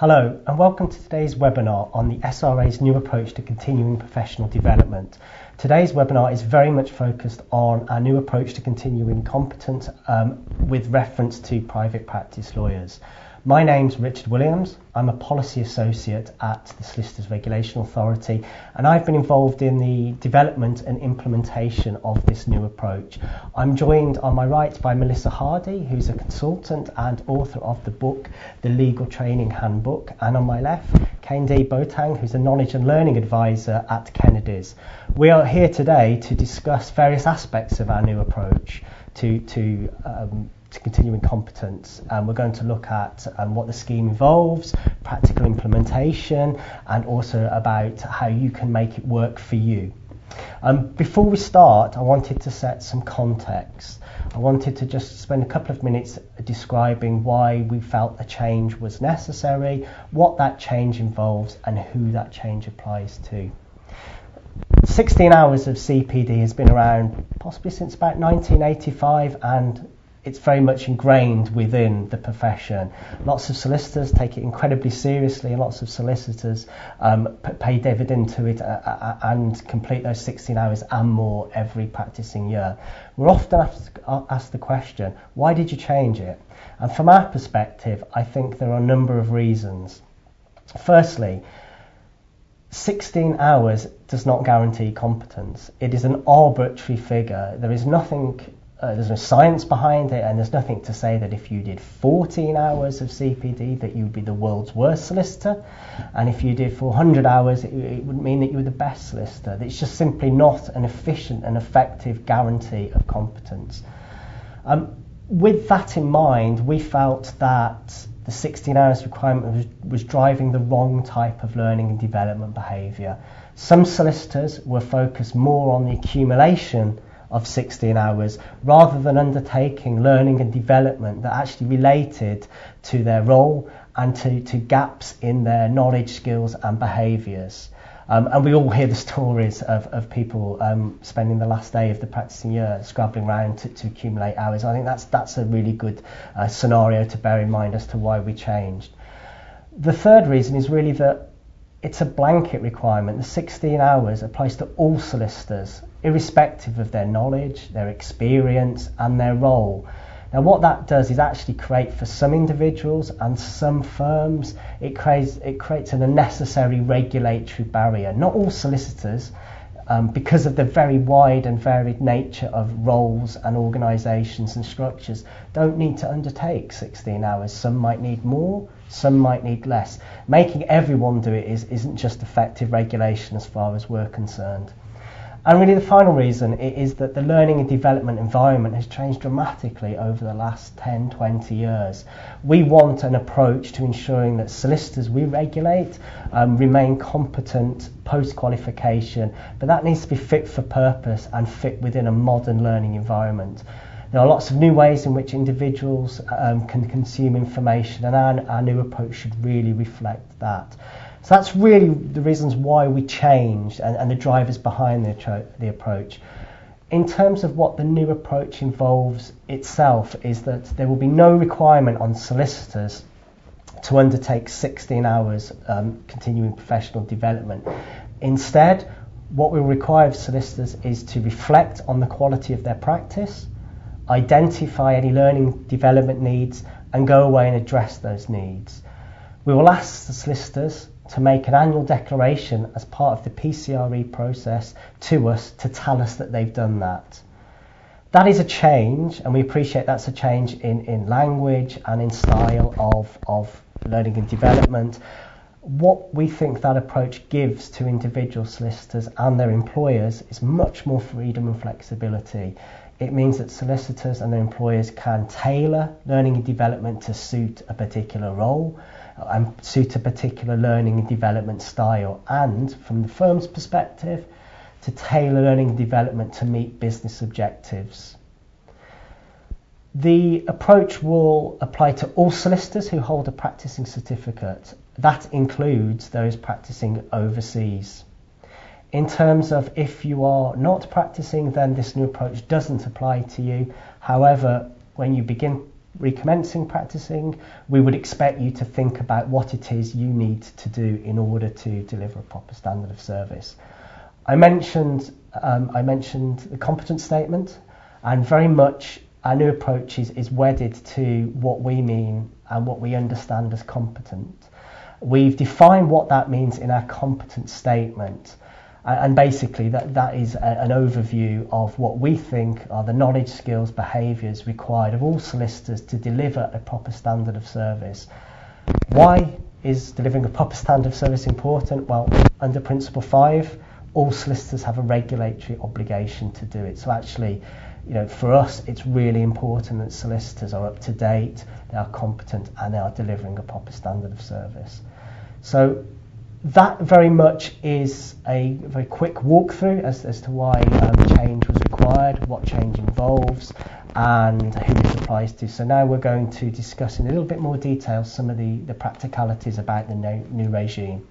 Hello and welcome to today's webinar on the SRA's new approach to continuing professional development. Today's webinar is very much focused on our new approach to continuing competence with reference to private practice lawyers. My name's Richard Williams. I'm a policy associate at the Solicitors Regulation Authority, and I've been involved in the development and implementation of this new approach. I'm joined on my right by Melissa Hardy, who's a consultant and author of the book The Legal Training Handbook, and on my left Kendi Botang, who's a knowledge and learning advisor at Kennedy's. We are here today to discuss various aspects of our new approach to continuing competence. We're going to look at what the scheme involves, practical implementation, and also about how you can make it work for you. Before we start, I wanted to set some context. I wanted to just spend a couple of minutes describing why we felt a change was necessary, what that change involves, and who that change applies to. 16 hours of CPD has been around possibly since about 1985, and it's very much ingrained within the profession. Lots of solicitors take it incredibly seriously, and lots of solicitors pay dividend to it and complete those 16 hours and more every practicing year. We're often asked the question, why did you change it? And from our perspective, I think there are a number of reasons. Firstly, 16 hours does not guarantee competence. It is an arbitrary figure. There is nothing there's no science behind it, and there's nothing to say that if you did 14 hours of CPD that you would be the world's worst solicitor, and if you did 400 hours it wouldn't mean that you were the best solicitor. It's just simply not an efficient and effective guarantee of competence. With that in mind, we felt that the 16 hours requirement was driving the wrong type of learning and development behaviour. Some solicitors were focused more on the accumulation of 16 hours rather than undertaking learning and development that actually related to their role and to gaps in their knowledge, skills and behaviours. And we all hear the stories of people spending the last day of the practicing year scrabbling around to accumulate hours. I think that's a really good scenario to bear in mind as to why we changed. The third reason is really that it's a blanket requirement. The 16 hours applies to all solicitors, irrespective of their knowledge, their experience and their role. Now what that does is actually create, for some individuals and some firms, it creates an unnecessary regulatory barrier. Not all solicitors, because of the very wide and varied nature of roles and organisations and structures, don't need to undertake 16 hours. Some might need more, some might need less. Making everyone do it isn't just effective regulation as far as we're concerned. And really the final reason is that the learning and development environment has changed dramatically over the last 10, 20 years. We want an approach to ensuring that solicitors we regulate remain competent post-qualification, but that needs to be fit for purpose and fit within a modern learning environment. There are lots of new ways in which individuals can consume information, and our new approach should really reflect that. So that's really the reasons why we changed and the drivers behind the approach. In terms of what the new approach involves itself, is that there will be no requirement on solicitors to undertake 16 hours continuing professional development. Instead, what we will require of solicitors is to reflect on the quality of their practice, identify any learning development needs and go away and address those needs. We will ask the solicitors to make an annual declaration as part of the PCRE process to us to tell us that they've done that. That is a change, and we appreciate that's a change in language and in style of learning and development. What we think that approach gives to individual solicitors and their employers is much more freedom and flexibility. It means that solicitors and their employers can tailor learning and development to suit a particular role and suit a particular learning and development style, and from the firm's perspective, to tailor learning and development to meet business objectives. The approach will apply to all solicitors who hold a practicing certificate. That includes those practicing overseas. In terms of if you are not practicing, then this new approach doesn't apply to you. However, when you begin recommencing practicing, we would expect you to think about what it is you need to do in order to deliver a proper standard of service. I mentioned the competence statement, and very much our new approach is wedded to what we mean and what we understand as competent. We've defined what that means in our competence statement, and basically that is an overview of what we think are the knowledge, skills, behaviours required of all solicitors to deliver a proper standard of service. Why is delivering a proper standard of service important? Well, under Principle 5, all solicitors have a regulatory obligation to do it. So actually, for us, it's really important that solicitors are up to date, they are competent, and they are delivering a proper standard of service. So that very much is a very quick walkthrough as to why change was required, what change involves, and who this applies to. So now we're going to discuss in a little bit more detail some of the practicalities about the new regime.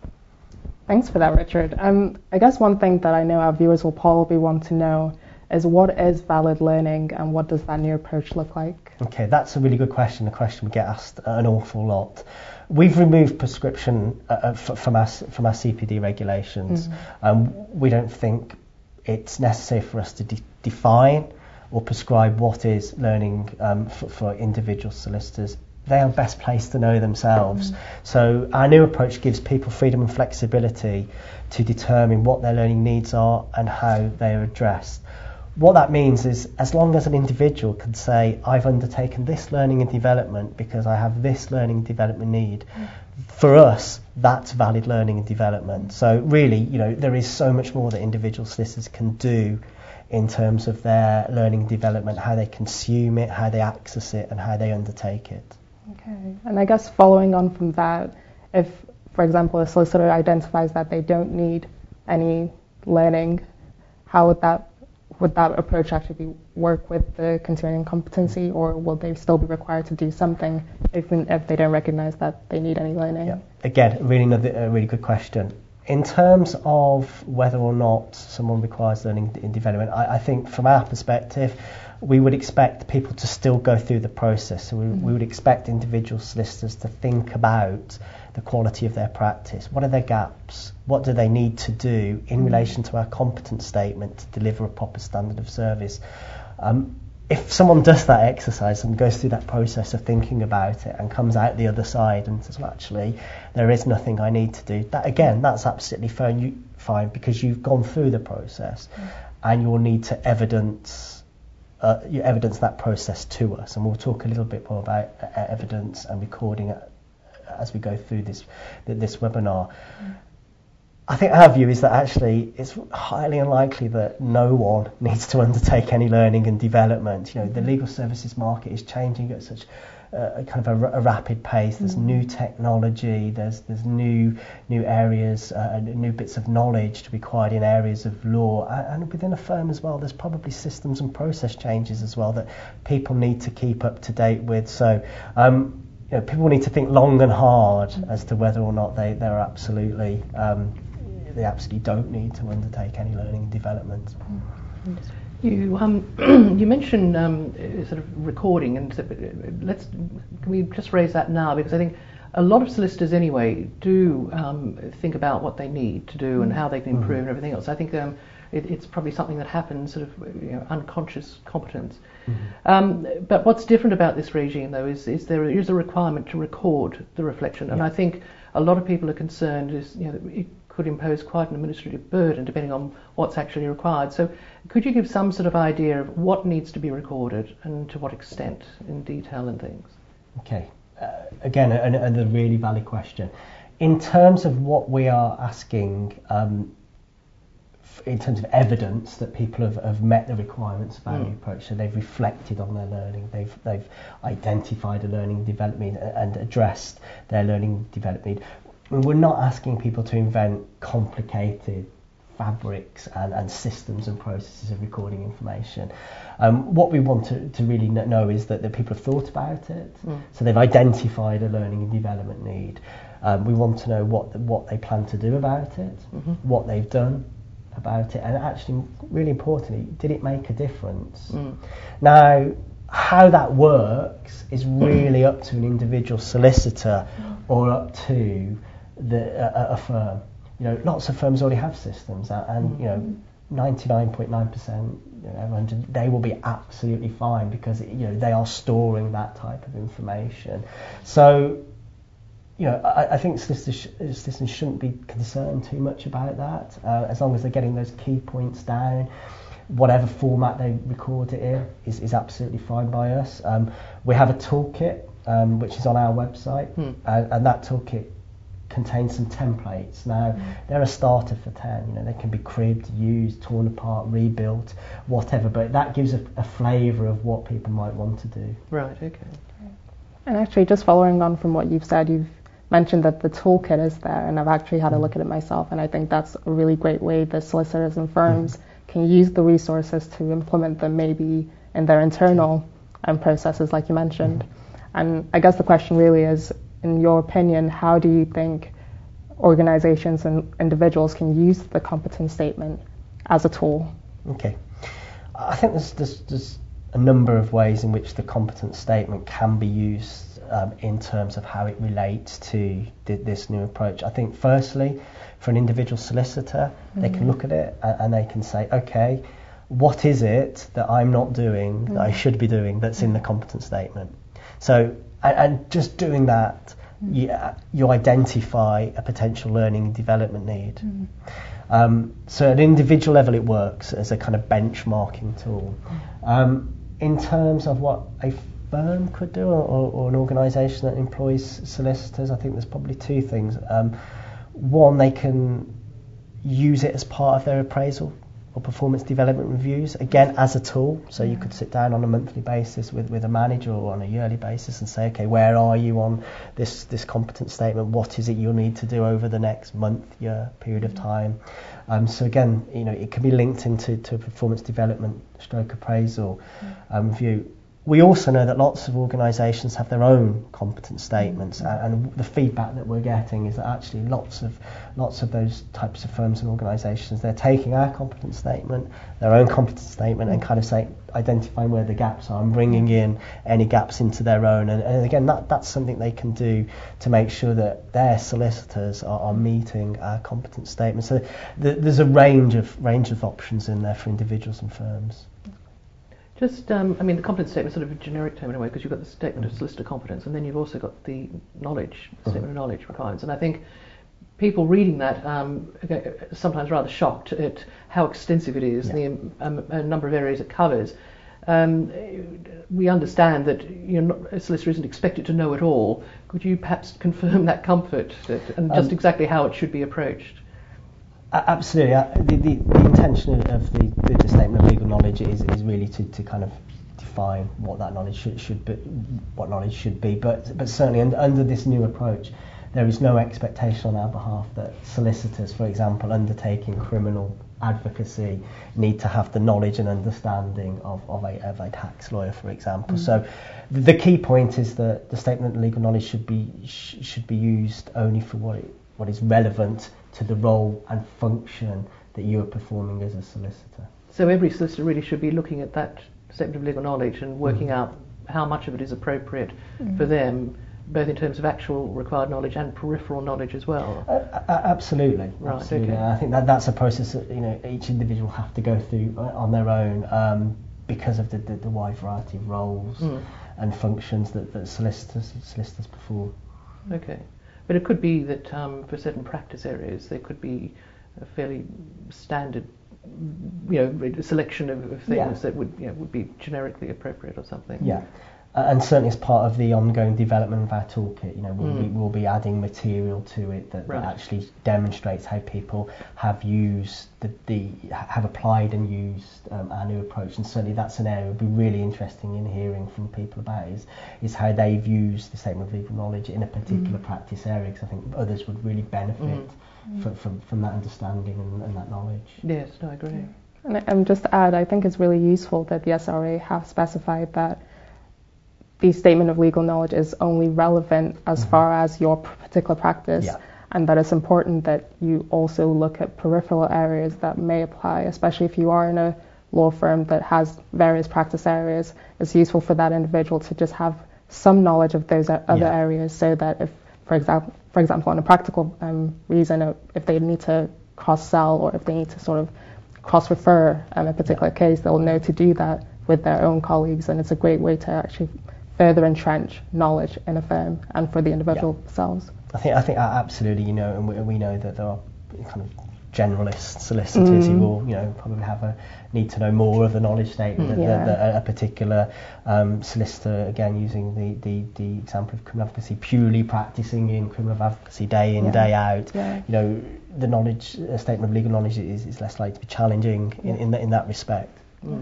Thanks for that, Richard. I guess one thing that I know our viewers will probably want to know is what is valid learning and what does that new approach look like? Okay, that's a really good question, a question we get asked an awful lot. We've removed prescription from our CPD regulations. We don't think it's necessary for us to define or prescribe what is learning for individual solicitors. They are best placed to know themselves. So our new approach gives people freedom and flexibility to determine what their learning needs are and how they are addressed. What that means is, as long as an individual can say, I've undertaken this learning and development because I have this learning and development need, for us, that's valid learning and development. So really, there is so much more that individual solicitors can do in terms of their learning and development, how they consume it, how they access it, and how they undertake it. Okay, and I guess following on from that, if, for example, a solicitor identifies that they don't need any learning, how would that approach actually work with the continuing competency, or will they still be required to do something even if they don't recognise that they need any learning? Yeah. Again, a really good question. In terms of whether or not someone requires learning and development, I think from our perspective, we would expect people to still go through the process. So we would expect individual solicitors to think about the quality of their practice. What are their gaps? What do they need to do in relation to our competence statement to deliver a proper standard of service? If someone does that exercise and goes through that process of thinking about it and comes out the other side and says, well, actually, there is nothing I need to do, that's absolutely fine because you've gone through the process and you'll need to evidence that process to us. And we'll talk a little bit more about evidence and recording as we go through this webinar. I think our view is that actually it's highly unlikely that no one needs to undertake any learning and development. The legal services market is changing at such kind of a rapid pace. There's new technology, there's new areas, new bits of knowledge required in areas of law, and within a firm as well. There's probably systems and process changes as well that people need to keep up to date with. So people need to think long and hard as to whether or not they absolutely don't need to undertake any learning and development. You mentioned sort of recording, and can we just raise that now, because I think a lot of solicitors anyway do think about what they need to do and how they can improve and everything else. I think it's probably something that happens sort of unconscious competence. But what's different about this regime though is there is a requirement to record the reflection, and I think a lot of people are concerned it could impose quite an administrative burden depending on what's actually required. So could you give some sort of idea of what needs to be recorded and to what extent in detail and things? Okay, again, a really valid question. In terms of what we are asking, in terms of evidence that people have met the requirements of our new approach, so they've reflected on their learning, they've identified a learning development and addressed their learning development. We're not asking people to invent complicated fabrics and systems and processes of recording information. What we want to really know is that people have thought about it, so they've identified a learning and development need. We want to know what they plan to do about it, what they've done about it, and actually, really importantly, did it make a difference? Now, how that works is really up to an individual solicitor or up to a firm. You know, lots of firms already have systems, and you know, 99.9%, they will be absolutely fine because they are storing that type of information. So, I think solicitors shouldn't be concerned too much about that, as long as they're getting those key points down. Whatever format they record it in is absolutely fine by us. We have a toolkit which is on our website, and that toolkit contains some templates. Now, they're a starter for 10. They can be cribbed, used, torn apart, rebuilt, whatever. But that gives a flavour of what people might want to do. Right. Okay. And actually, just following on from what you've said, you've mentioned that the toolkit is there, and I've actually had a look at it myself, and I think that's a really great way that solicitors and firms can use the resources to implement them maybe in their internal processes, like you mentioned. And I guess the question really is, in your opinion, how do you think organizations and individuals can use the competence statement as a tool? Okay. I think there's a number of ways in which the competence statement can be used in terms of how it relates to this new approach. I think firstly, for an individual solicitor, they can look at it and they can say, okay, what is it that I'm not doing that I should be doing that's in the competence statement? So, and just doing that, you identify a potential learning and development need. So at an individual level it works as a kind of benchmarking tool. In terms of what a firm could do or an organisation that employs solicitors, I think there's probably two things. One, they can use it as part of their appraisal or performance development reviews, again as a tool. So you could sit down on a monthly basis with a manager or on a yearly basis and say, okay, where are you on this competence statement? What is it you'll need to do over the next month, year period of time? So again, it can be linked into a performance development stroke appraisal review. We also know that lots of organisations have their own competence statements, and the feedback that we're getting is that actually lots of those types of firms and organisations, they're taking our competence statement, their own competence statement, and kind of identifying where the gaps are and bringing in any gaps into their own. And again, that's something they can do to make sure that their solicitors are meeting our competence statement. So there's a range of options in there for individuals and firms. Just, the competence statement is sort of a generic term in a way, because you've got the statement of solicitor competence, and then you've also got the statement of knowledge requirements. And I think people reading that are sometimes rather shocked at how extensive it is, and the number of areas it covers. We understand that a solicitor isn't expected to know it all. Could you perhaps confirm that comfort and just exactly how it should be approached? Absolutely. The intention of the statement of legal knowledge is really to kind of define what that knowledge should be. But certainly under this new approach, there is no expectation on our behalf that solicitors, for example, undertaking criminal advocacy, need to have the knowledge and understanding of a tax lawyer, for example. So the key point is that the statement of legal knowledge should be used only for what is relevant to the role and function that you are performing as a solicitor. So every solicitor really should be looking at that statement of legal knowledge and working out how much of it is appropriate for them, both in terms of actual required knowledge and peripheral knowledge as well. Absolutely. Right. Absolutely. Okay. I think that's a process that each individual have to go through on their own because of the wide variety of roles and functions that solicitors perform. Okay. But it could be that for certain practice areas there could be a fairly standard, selection of things that would be generically appropriate or something. Yeah, and certainly as part of the ongoing development of our toolkit, we'll be adding material to it that actually demonstrates how people have used have applied and used our new approach. And certainly that's an area would be really interesting in hearing from people about is how they've used the statement of legal knowledge in a particular practice area, because I think others would really benefit from that understanding and that knowledge. Yes, no, I agree. And just to add, I think it's really useful that the SRA have specified that the statement of legal knowledge is only relevant as far as your particular practice, and that it's important that you also look at peripheral areas that may apply, especially if you are in a law firm that has various practice areas, it's useful for that individual to just have some knowledge of those other areas, so that if, for example, on a practical reason, if they need to cross-sell or if they need to sort of cross-refer a particular case, they'll know to do that with their own colleagues, and it's a great way to actually further entrench knowledge in a firm and for the individual themselves. I think absolutely, and we know that there are kind of generalist solicitors who will, probably have a need to know more of the knowledge statement that a particular solicitor, again using the example of criminal advocacy, purely practicing in criminal advocacy day in, day out, the knowledge statement of legal knowledge is less likely to be challenging in that respect.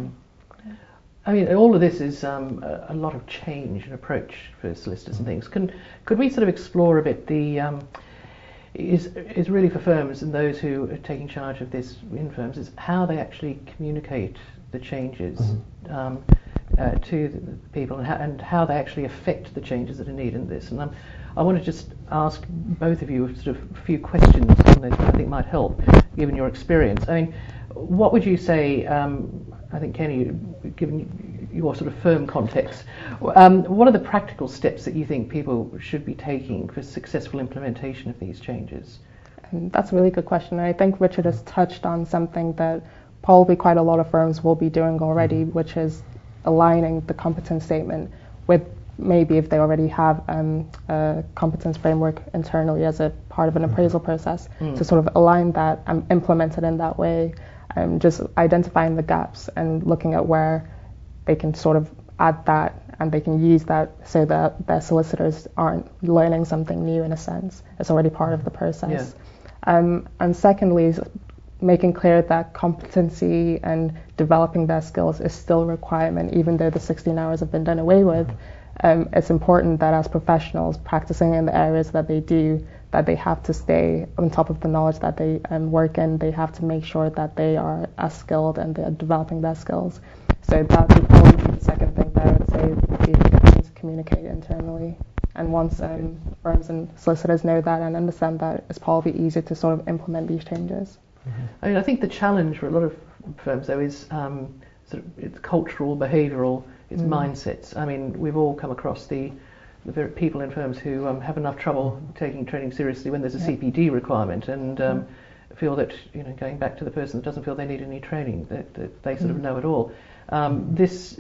I mean, all of this is a lot of change in approach for solicitors and things. Could we sort of explore a bit the is really for firms and those who are taking charge of this in firms, is how they actually communicate the changes to the people, and how they actually affect the changes that are needed in this. And I want to just ask both of you sort of a few questions on this that I think might help, given your experience. I mean, what would you say, I think, Kenny, given your sort of firm context, what are the practical steps that you think people should be taking for successful implementation of these changes? That's a really good question. I think Richard has touched on something that probably quite a lot of firms will be doing already, which is aligning the competence statement with, maybe if they already have a competence framework internally as a part of an appraisal process, to sort of align that and implement it in that way. Just identifying the gaps and looking at where they can sort of add that, and they can use that so that their solicitors aren't learning something new in a sense. It's already part of the process. And secondly, making clear that competency and developing their skills is still a requirement, even though the 16 hours have been done away with. It's important that as professionals practicing in the areas that they do, that they have to stay on top of the knowledge that they work in. They have to make sure that they are as skilled and they're developing their skills. So that would probably be the second thing that I would say, would be to communicate internally. And once firms and solicitors know that and understand that, it's probably easier to sort of implement these changes. I mean, I think the challenge for a lot of firms, though, is sort of it's cultural, behavioural, it's mindsets. I mean, we've all come across the very people in firms who have enough trouble taking training seriously when there's a CPD requirement, and feel that, going back to the person that doesn't feel they need any training, that they sort of know it all. This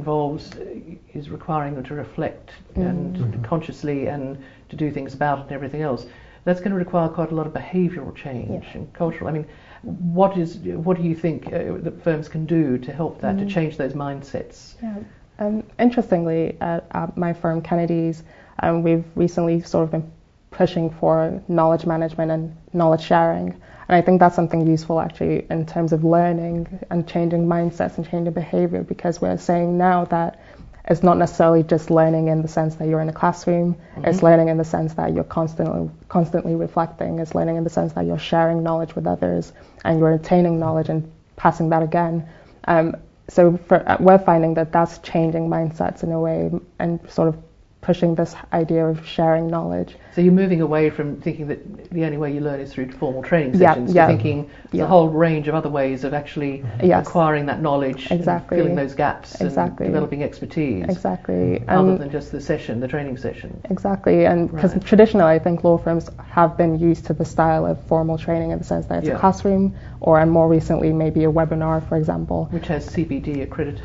is requiring them to reflect and consciously, and to do things about it and everything else. That's going to require quite a lot of behavioural change and cultural. I mean, what do you think that firms can do to help that, to change those mindsets? Interestingly, at my firm, Kennedy's, we've recently sort of been pushing for knowledge management and knowledge sharing. And I think that's something useful actually in terms of learning and changing mindsets and changing behavior, because we're saying now that it's not necessarily just learning in the sense that you're in a classroom. It's learning in the sense that you're constantly reflecting. It's learning in the sense that you're sharing knowledge with others and you're attaining knowledge and passing that again. So we're finding that that's changing mindsets in a way, and sort of pushing this idea of sharing knowledge. So you're moving away from thinking that the only way you learn is through formal training sessions, to thinking there's a whole range of other ways of actually acquiring that knowledge, filling those gaps, and developing expertise. Other than just the training session. And because traditionally I think law firms have been used to the style of formal training in the sense that it's a classroom, and more recently maybe a webinar, for example. Which has CPD accredited.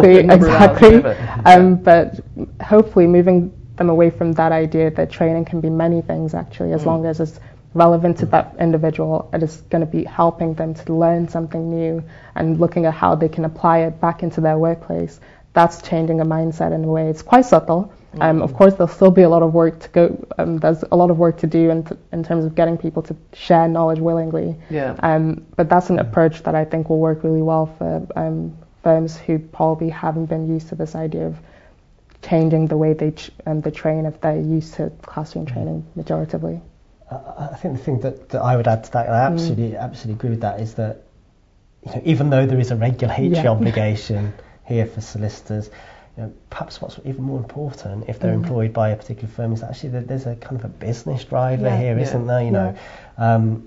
But hopefully moving them away from that idea that training can be many things actually, as long as it's relevant to that individual, and it's going to be helping them to learn something new and looking at how they can apply it back into their workplace. That's changing a mindset in a way. It's quite subtle. Of course, there'll still be a lot of work to go. There's a lot of work to do in terms of getting people to share knowledge willingly. But that's an approach that I think will work really well for firms who probably haven't been used to this idea of changing the way they train if they're used to classroom training majoritively. I think the thing that I would add to that, and I absolutely agree with that, is that even though there is a regulatory obligation here for solicitors, perhaps what's even more important if they're employed by a particular firm is actually that there's a kind of a business driver here, isn't there?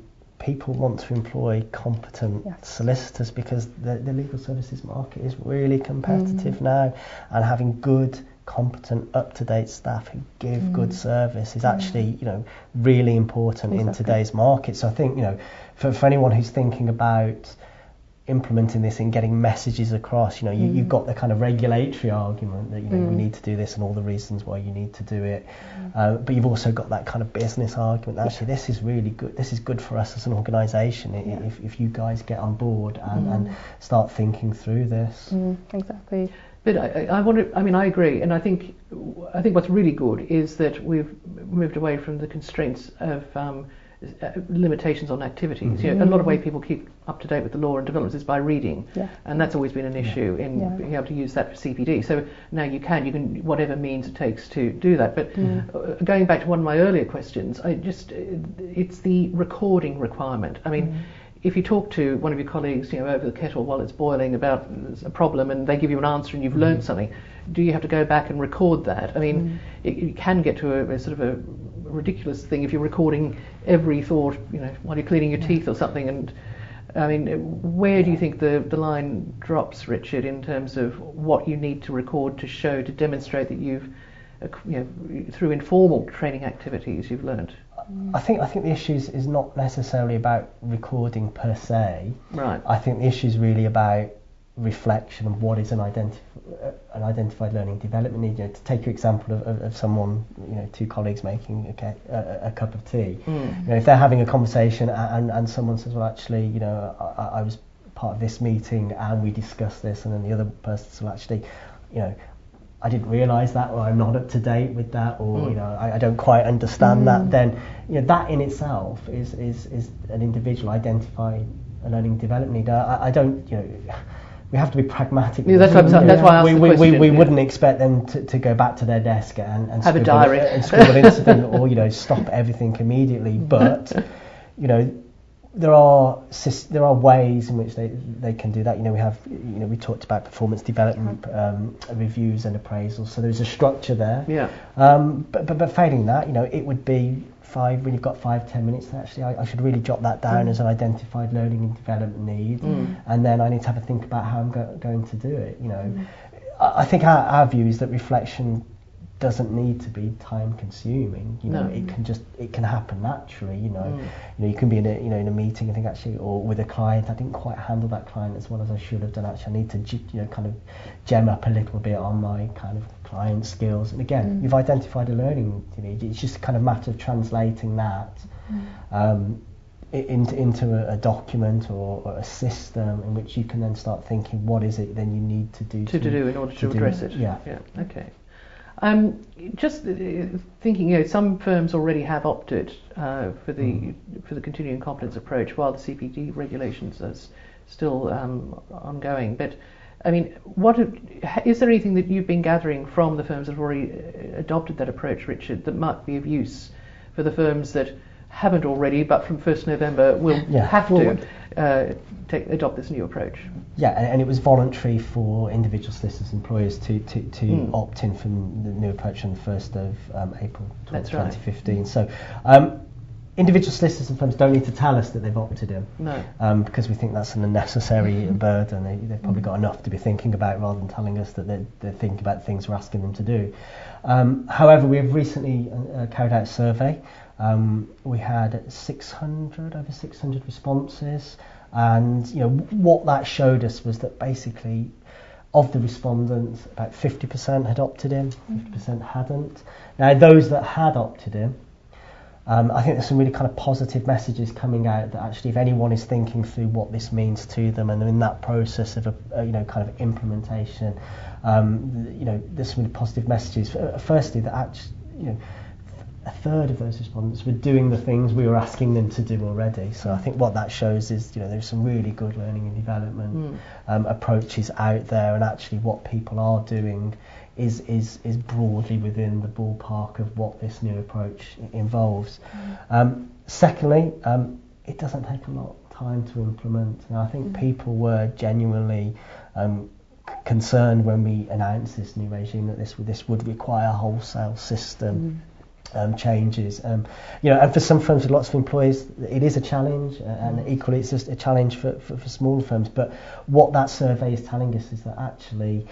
people want to employ competent solicitors because the legal services market is really competitive now, and having good, competent, up-to-date staff who give good service is actually, really important in today's market. So I think, for anyone who's thinking about implementing this and getting messages across, you've got the kind of regulatory argument that we need to do this and all the reasons why you need to do it, but you've also got that kind of business argument that actually this is really good, this is good for us as an organisation if you guys get on board and start thinking through this. Exactly. But I wonder, I agree, and I think what's really good is that we've moved away from the constraints of limitations on activities. A lot of way people keep up to date with the law and developments is by reading, and that's always been an issue in being able to use that for CPD. So now you can whatever means it takes to do that. But going back to one of my earlier questions, it's the recording requirement. If you talk to one of your colleagues, over the kettle while it's boiling about a problem, and they give you an answer and you've learned something, do you have to go back and record that? It can get to a sort of a ridiculous thing if you're recording every thought, while you're cleaning your teeth or something. And where do you think the line drops, Richard, in terms of what you need to record to show, to demonstrate that you've, through informal training activities, you've learned? I think the issue is not necessarily about recording per se. Right. I think the issue is really about reflection of what is an identified learning development need. To take your example of someone, two colleagues making a cup of tea. If they're having a conversation and someone says, well, actually, I was part of this meeting and we discussed this, and then the other person says, well, actually, I didn't realise that, or I'm not up to date with that, or I don't quite understand that. Then that in itself is an individual identified learning development need. I don't we have to be pragmatic. Yeah, that's why I asked the question. We wouldn't expect them to go back to their desk and have a diary and scribble an incident or stop everything immediately. But there are ways in which they can do that. We talked about performance development reviews and appraisals. So there's a structure there. Yeah. But failing that, it would be when you've got 5-10 minutes, actually I should really jot that down as an identified learning and development need, and then I need to have a think about how I'm going to do it. I think our view is that reflection doesn't need to be time consuming. It can happen naturally. You can be in a meeting and think, actually, or with a client, I didn't quite handle that client as well as I should have done. Actually, I need to kind of gem up a little bit on my kind of client skills. And again, you've identified a learning need. It's just a kind of matter of translating that into a document or a system in which you can then start thinking, what is it then you need to do in order to address it. Yeah. Okay. Just thinking, some firms already have opted for the continuing competence approach, while the CPD regulations are still ongoing. But is there anything that you've been gathering from the firms that have already adopted that approach, Richard, that might be of use for the firms that haven't already, but from 1st November will have to adopt this new approach? Yeah, and it was voluntary for individual solicitors employers to opt in from the new approach on the 1st of April 2015. Right. So individual solicitors and firms don't need to tell us that they've opted in. No. Because we think that's an unnecessary burden. They've probably got enough to be thinking about rather than telling us that they're thinking about things we're asking them to do. However, we have recently carried out a survey. We had over 600 responses, and what that showed us was that basically of the respondents, about 50% had opted in, 50% hadn't. Now those that had opted in, I think there's some really kind of positive messages coming out that actually if anyone is thinking through what this means to them and they're in that process of kind of implementation, there's some really positive messages. Firstly, that actually, a third of those respondents were doing the things we were asking them to do already. So I think what that shows is, there's some really good learning and development approaches out there, and actually what people are doing is broadly within the ballpark of what this new approach involves. Secondly, it doesn't take a lot of time to implement. And I think people were genuinely concerned when we announced this new regime that this would require a wholesale system changes. And for some firms with lots of employees, it is a challenge, and equally it's just a challenge for smaller firms. But what that survey is telling us is that actually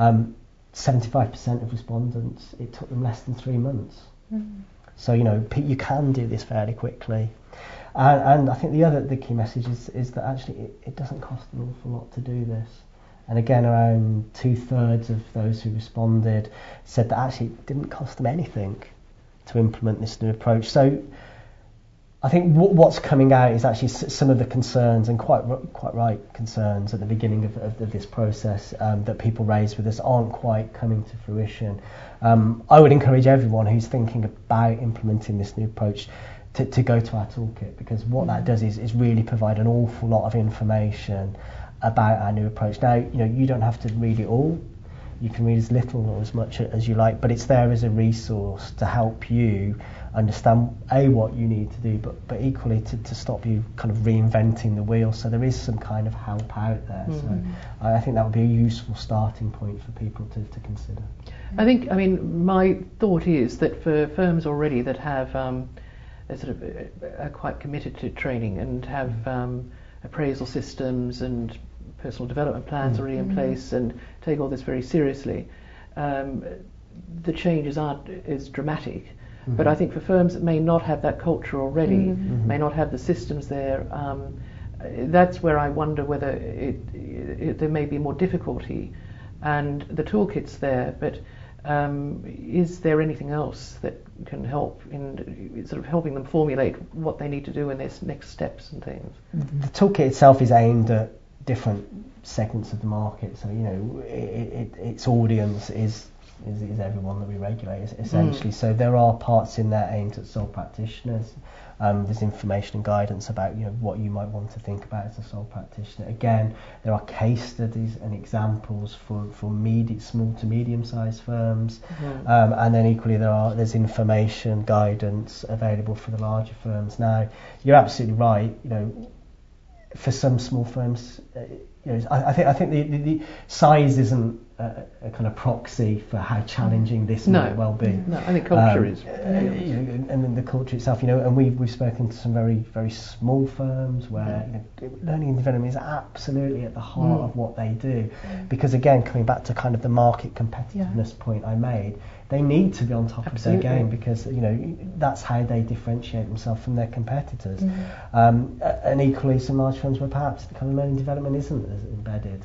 75% of respondents, it took them less than 3 months. So you can do this fairly quickly. And I think the key message is that actually it doesn't cost an awful lot to do this. And again, around 2/3 of those who responded said that actually it didn't cost them anything to implement this new approach. So I think what's coming out is actually some of the concerns, and quite right concerns at the beginning of this process that people raised with us aren't quite coming to fruition. I would encourage everyone who's thinking about implementing this new approach to go to our toolkit, because what that does is really provide an awful lot of information about our new approach. Now, you don't have to read it all. You can read as little or as much as you like, but it's there as a resource to help you understand what you need to do, but equally to stop you kind of reinventing the wheel. So there is some kind of help out there. So I think that would be a useful starting point for people to consider. I mean, my thought is that for firms already that have are quite committed to training and have appraisal systems and personal development plans already in place and take all this very seriously, the changes aren't as dramatic. But I think for firms that may not have that culture already, may not have the systems there, that's where I wonder whether there may be more difficulty. And the toolkit's there, but is there anything else that can help in sort of helping them formulate what they need to do in their next steps and things? The toolkit itself is aimed at different segments of the market, so its audience is everyone that we regulate essentially. So there are parts in there aimed at sole practitioners. There's information and guidance about what you might want to think about as a sole practitioner. Again, there are case studies and examples for small to medium sized firms, and then equally there's information guidance available for the larger firms. Now, you're absolutely right. For some small firms, I think the size isn't a kind of proxy for how challenging this might well be. No, I think culture is. And then the culture itself, and we've spoken to some very, very small firms where learning and development is absolutely at the heart of what they do. Because again, coming back to kind of the market competitiveness point I made, they need to be on top of their game, because that's how they differentiate themselves from their competitors. And equally, some large firms where perhaps the kind of learning development isn't as embedded.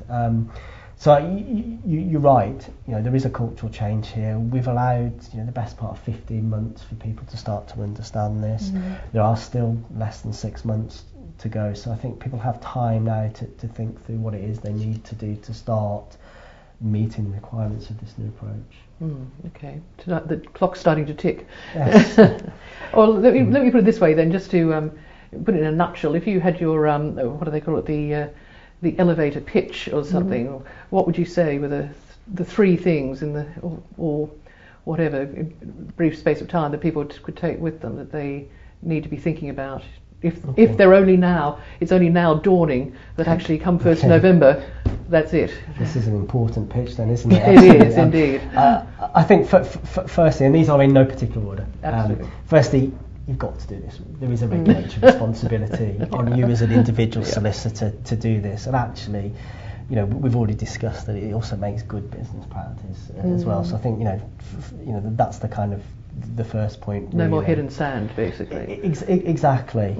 So you're right. There is a cultural change here. We've allowed the best part of 15 months for people to start to understand this. There are still less than 6 months to go. So I think people have time now to think through what it is they need to do to start meeting the requirements of this new approach. Okay, the clock's starting to tick. Yes. Well, let me put it this way then, just to put it in a nutshell. If you had your what do they call it, the elevator pitch or something, what would you say were the three things in the or whatever brief space of time that people could take with them that they need to be thinking about? If they're it's only now dawning that actually come 1st November, that's it. This is an important pitch then, isn't it? It is, indeed. I think firstly, and these are in no particular order. Absolutely. Firstly, you've got to do this. There is a regulatory responsibility on you as an individual solicitor to do this. And actually, we've already discussed that it also makes good business practice as well. So I think, that's the kind of the first point. No more head in sand, basically. Exactly.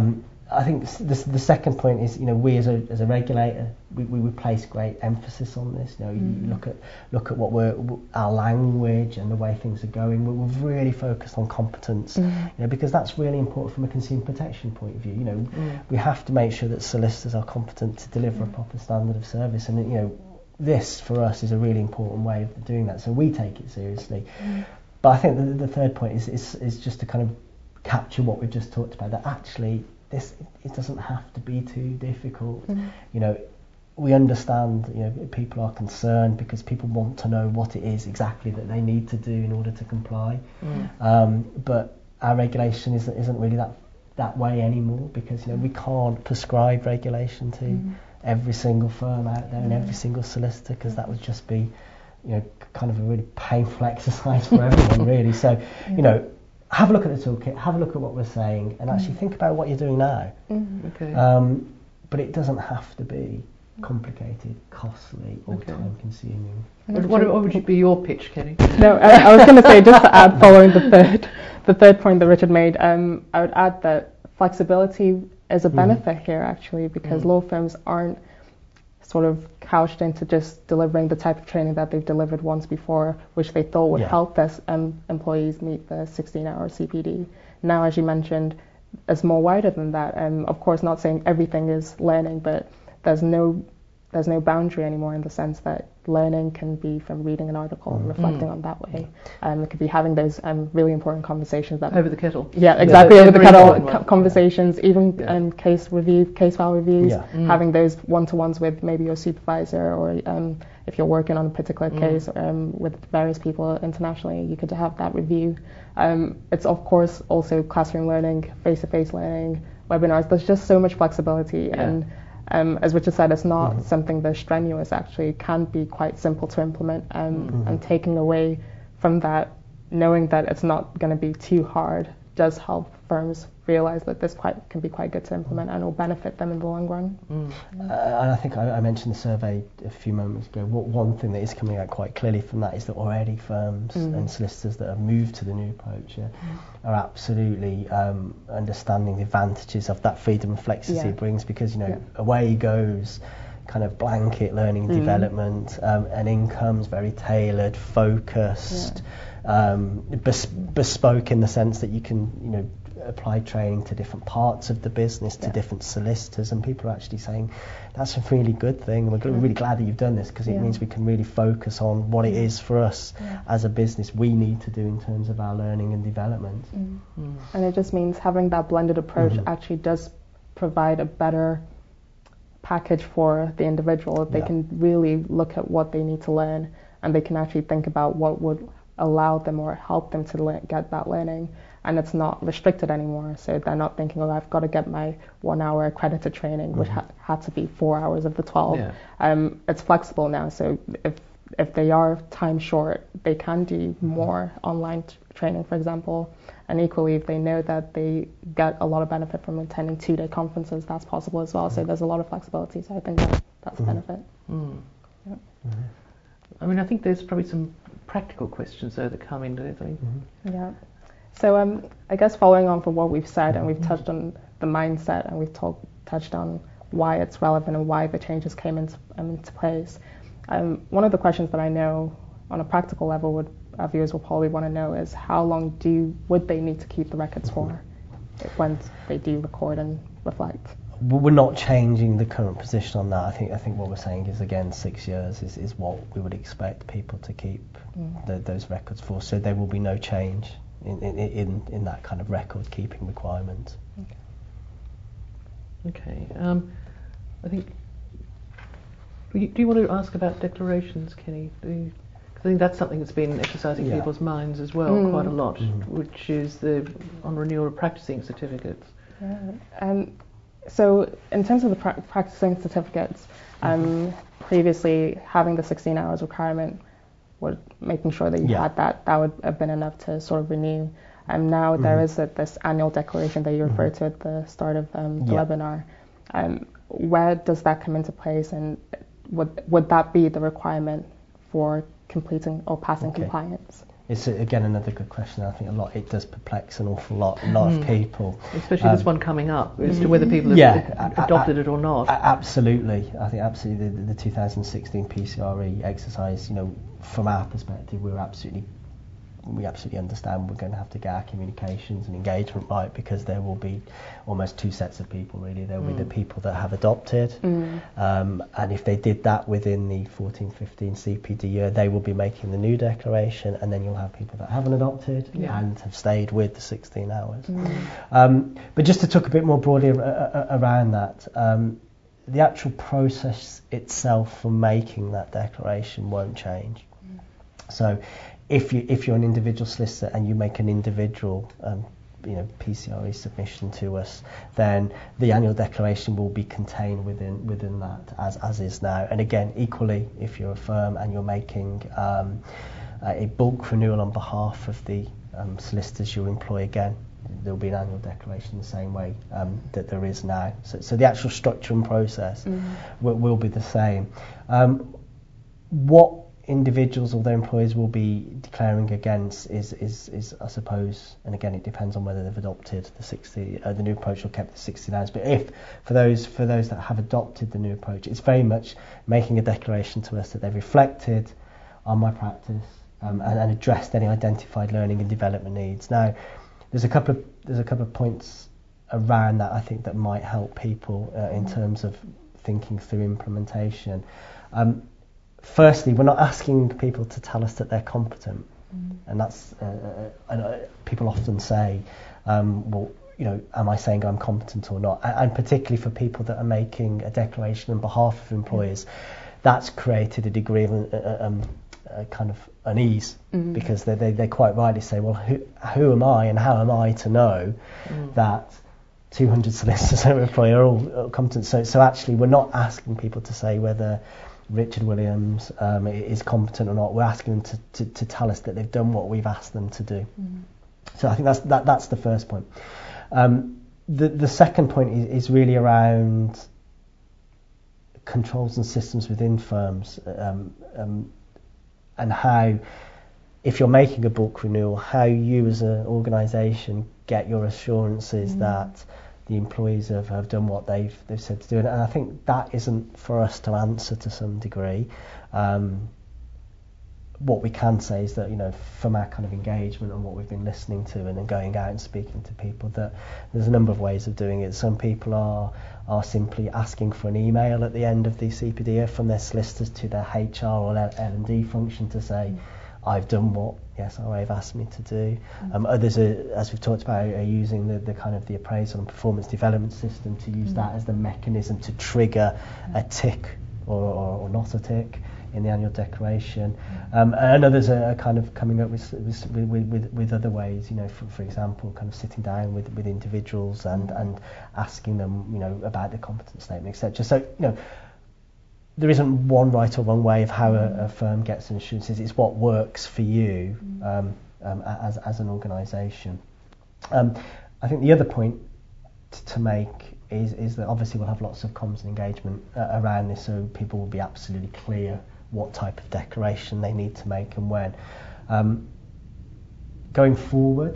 I think the second point is, we as a regulator, we place great emphasis on this. You look at what our language and the way things are going. We're really focused on competence, because that's really important from a consumer protection point of view. We have to make sure that solicitors are competent to deliver a proper standard of service, and this for us is a really important way of doing that. So we take it seriously. But I think the third point is just to kind of capture what we've just talked about. That actually it doesn't have to be too difficult. We understand, people are concerned because people want to know what it is exactly that they need to do in order to comply. But our regulation isn't really that way anymore, because we can't prescribe regulation to every single firm out there and every single solicitor, because that would just be kind of a really painful exercise for everyone really. So have a look at the toolkit, have a look at what we're saying, and actually think about what you're doing now. Okay. But it doesn't have to be complicated, costly, or time-consuming. What would be your pitch, Kenny? No, I was going to say, just to add, following the third point that Richard made, I would add that flexibility is a benefit here, actually, because law firms aren't sort of couched into just delivering the type of training that they've delivered once before, which they thought would help their employees meet the 16-hour CPD. Now, as you mentioned, it's more wider than that. And of course, not saying everything is learning, but there's no boundary anymore in the sense that learning can be from reading an article and reflecting on that way. It could be having those really important conversations that over the kettle. Yeah, exactly, over the kettle conversations, even case file reviews, having those one-to-ones with maybe your supervisor, or if you're working on a particular case with various people internationally, you could have that review. It's of course also classroom learning, face-to-face learning, webinars. There's just so much flexibility, and as Richard said, it's not something that's strenuous. Actually, it can be quite simple to implement, and taking away from that, knowing that it's not going to be too hard, does help firms realize that this can be quite good to implement and will benefit them in the long run. And I think I mentioned the survey a few moments ago. One thing that is coming out quite clearly from that is that already firms and solicitors that have moved to the new approach are absolutely understanding the advantages of that freedom and flexibility it brings, because away goes kind of blanket learning and development, and income's very tailored, focused, bespoke in the sense that you can apply training to different parts of the business, to different solicitors, and people are actually saying that's a really good thing. We're really glad that you've done this, because it means we can really focus on what it is for us as a business we need to do in terms of our learning and development. And it just means having that blended approach actually does provide a better package for the individual. They can really look at what they need to learn, and they can actually think about what would allow them or help them to get that learning. And it's not restricted anymore, so they're not thinking, I've got to get my 1 hour accredited training, which had to be 4 hours of the 12. It's flexible now, so if they are time short, they can do more online training, for example. And equally, if they know that they get a lot of benefit from attending 2-day conferences, that's possible as well. So there's a lot of flexibility, so I think that's a benefit. I mean, I think there's probably some practical questions though that come into it. Yeah. So I guess following on from what we've said, and we've touched on the mindset, and we've touched on why it's relevant and why the changes came into place. One of the questions that I know on a practical level our viewers will probably want to know is, how long would they need to keep the records for when they do record and reflect? We're not changing the current position on that. I think what we're saying is, again, 6 years is what we would expect people to keep those records for. So there will be no change in that kind of record keeping requirement. Okay. I think. Do you want to ask about declarations, Kenny? I think that's something that's been exercising people's minds as well quite a lot, which is the on renewal of practicing certificates. So in terms of the practicing certificates, previously having the 16 hours requirement, making sure that you had that would have been enough to sort of renew. And now there is this annual declaration that you referred to at the start of the webinar. Where does that come into place, and would that be the requirement for completing or passing compliance? It's again another good question. I think it does perplex an awful lot of people, especially this one coming up as to whether people have adopted it or not. Absolutely, I think absolutely the 2016 PCRE exercise. From our perspective, we absolutely understand we're going to have to get our communications and engagement right, because there will be almost two sets of people, really. There will be the people that have adopted, and if they did that within the 14-15 CPD year, they will be making the new declaration, and then you'll have people that haven't adopted and have stayed with the 16 hours. But just to talk a bit more broadly around that, the actual process itself for making that declaration won't change. So if you're an individual solicitor and you make an individual PCRE submission to us, then the annual declaration will be contained within that as is now. And again, equally, if you're a firm and you're making a bulk renewal on behalf of the solicitors you employ again, there'll be an annual declaration the same way that there is now. So the actual structure and process will be the same. What individuals or their employees will be declaring against is I suppose, and again it depends on whether they've adopted the new approach or kept the 60 hours. But if for those that have adopted the new approach, it's very much making a declaration to us that they've reflected on my practice and addressed any identified learning and development needs. Now, there's a couple of points around that I think that might help people in terms of thinking through implementation. Firstly, we're not asking people to tell us that they're competent, and that's people often say, well, you know, am I saying I'm competent or not? And particularly for people that are making a declaration on behalf of employers, that's created a degree of kind of unease, because they quite rightly say, well, who am I and how am I to know that 200 solicitors at employer are all competent? So actually, we're not asking people to say whether Richard Williams is competent or not. We're asking them to tell us that they've done what we've asked them to do. So I think that's the first point. The second point is really around controls and systems within firms, and how, if you're making a bulk renewal, how you as an organisation get your assurances that the employees have done what they've said to do. And I think that isn't for us to answer to some degree. What we can say is that, you know, from our kind of engagement and what we've been listening to and then going out and speaking to people, that there's a number of ways of doing it. Some people are simply asking for an email at the end of the CPD from their solicitors to their HR or L&D function to say, I've done what the SRA have asked me to do. Others, as we've talked about, are using the kind of the appraisal and performance development system to use that as the mechanism to trigger a tick or not a tick in the annual declaration. And others are kind of coming up with other ways, you know, for example, kind of sitting down with individuals and asking them, you know, about the competence statement, etc. So, you know, there isn't one right or wrong way of how a firm gets insurances. It's what works for you as an organisation. I think the other point to make is that obviously we'll have lots of comms and engagement around this, so people will be absolutely clear what type of declaration they need to make and when. Going forward,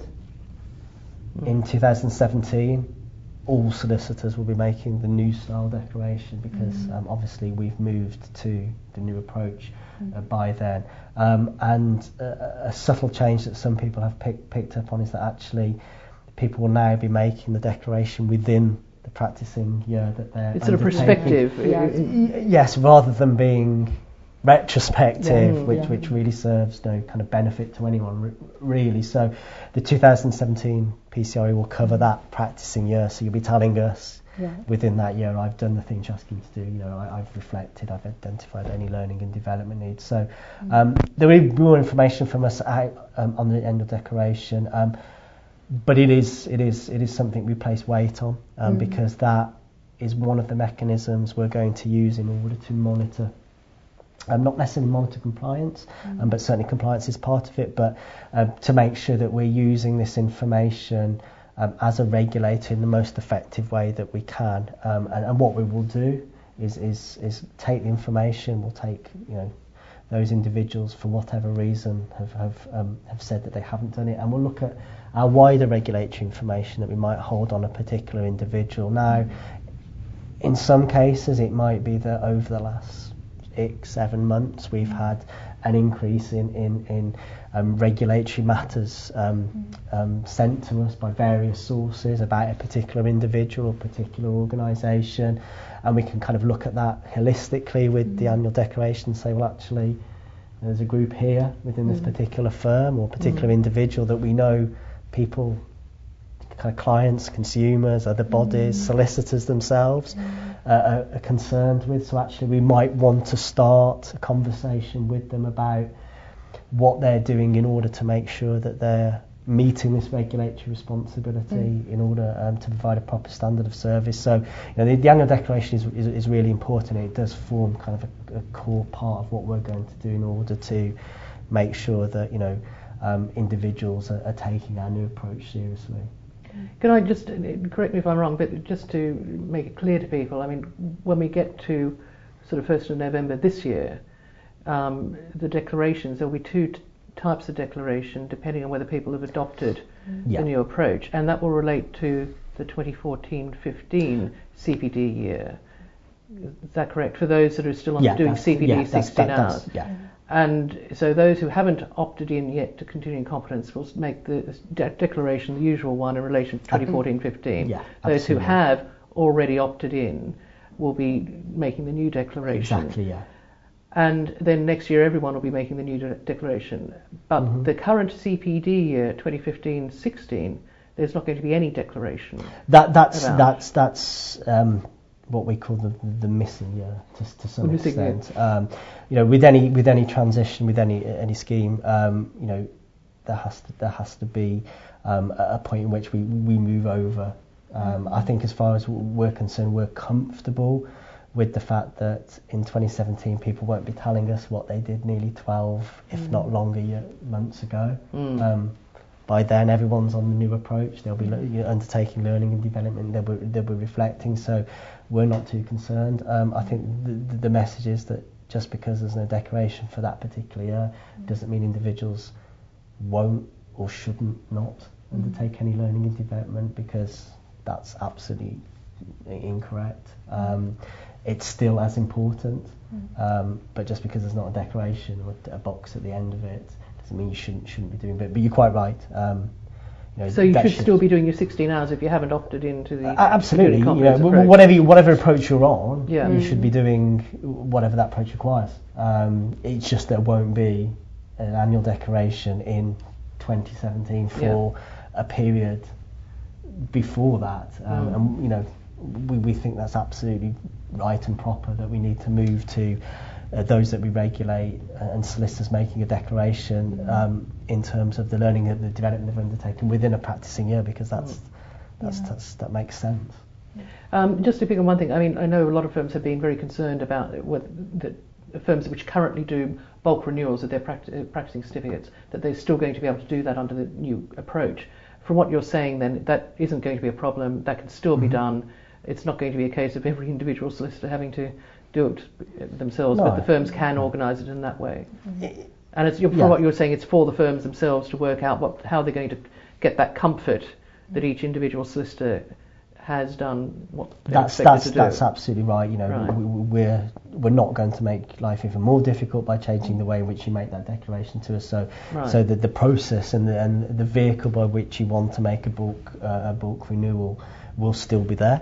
in 2017, all solicitors will be making the new style declaration, because obviously we've moved to the new approach by then. And a subtle change that some people have picked up on is that actually people will now be making the declaration within the practicing year that they're It's sort of perspective. Yes, rather than being retrospective, which really serves no kind of benefit to anyone really. So the 2017 PCRE will cover that practicing year, so you'll be telling us within that year, I've done the things you're asking me to do, you know, I've reflected, I've identified any learning and development needs. So there will be more information from us out on the end of declaration, but it is something we place weight on, because that is one of the mechanisms we're going to use in order to monitor, not necessarily monitor compliance, but certainly compliance is part of it, but to make sure that we're using this information as a regulator in the most effective way that we can. And what we will do is take the information, we'll take, you know, those individuals for whatever reason have said that they haven't done it, and we'll look at our wider regulatory information that we might hold on a particular individual. Now, in some cases it might be that over the last 7 months we've had an increase in regulatory matters sent to us by various sources about a particular individual or particular organisation, and we can kind of look at that holistically with the annual declaration and say, well, actually there's a group here within this particular firm or particular individual that we know people, kind of clients, consumers, other bodies, solicitors themselves are concerned with. So actually we might want to start a conversation with them about what they're doing in order to make sure that they're meeting this regulatory responsibility in order to provide a proper standard of service. So, you know, the annual declaration is really important. It does form kind of a core part of what we're going to do in order to make sure that, you know, individuals are taking our new approach seriously. Can I just, correct me if I'm wrong, but just to make it clear to people, I mean, when we get to sort of 1st of November this year, the declarations, there'll be two types of declaration depending on whether people have adopted the new approach, and that will relate to the 2014-15 CPD year. Is that correct? For those that are still doing CPD 16 hours? And so those who haven't opted in yet to continuing competence will make the declaration, the usual one, in relation to 2014-15. Those who have already opted in will be making the new declaration. Exactly, yeah. And then next year everyone will be making the new declaration. But the current CPD year, 2015-16, there's not going to be any declaration. That's what we call the missing year, to some extent. With any transition, with any scheme, there has to be a point in which we move over. I think, as far as we're concerned, we're comfortable with the fact that in 2017 people won't be telling us what they did nearly 12, if not longer, months ago. By then, everyone's on the new approach. They'll be undertaking learning and development. They'll be reflecting. So we're not too concerned. I think the message is that just because there's no declaration for that particular year doesn't mean individuals won't or shouldn't not undertake any learning and development, because that's absolutely incorrect. It's still as important, but just because there's not a declaration or a box at the end of it doesn't mean you shouldn't be doing it. But you're quite right. So you should still be doing your 16 hours if you haven't opted into the absolutely. Whatever approach you're on, you should be doing whatever that approach requires. It's just there won't be an annual declaration in 2017 for a period before that, and we think that's absolutely right and proper, that we need to move to those that we regulate and solicitors making a declaration in terms of the learning and the development they've undertaken within a practising year, because that makes sense. Just to pick on one thing, I mean, I know a lot of firms have been very concerned about the firms which currently do bulk renewals of their practising certificates, that they're still going to be able to do that under the new approach. From what you're saying, then, that isn't going to be a problem. That can still be done. It's not going to be a case of every individual solicitor having to do it themselves, but the firms can organise it in that way. And from what you're saying, it's for the firms themselves to work out how they're going to get that comfort that each individual solicitor has done what they're expected to do. That's absolutely right. We're not going to make life even more difficult by changing the way in which you make that declaration to us. So the process and the vehicle by which you want to make a bulk renewal will still be there.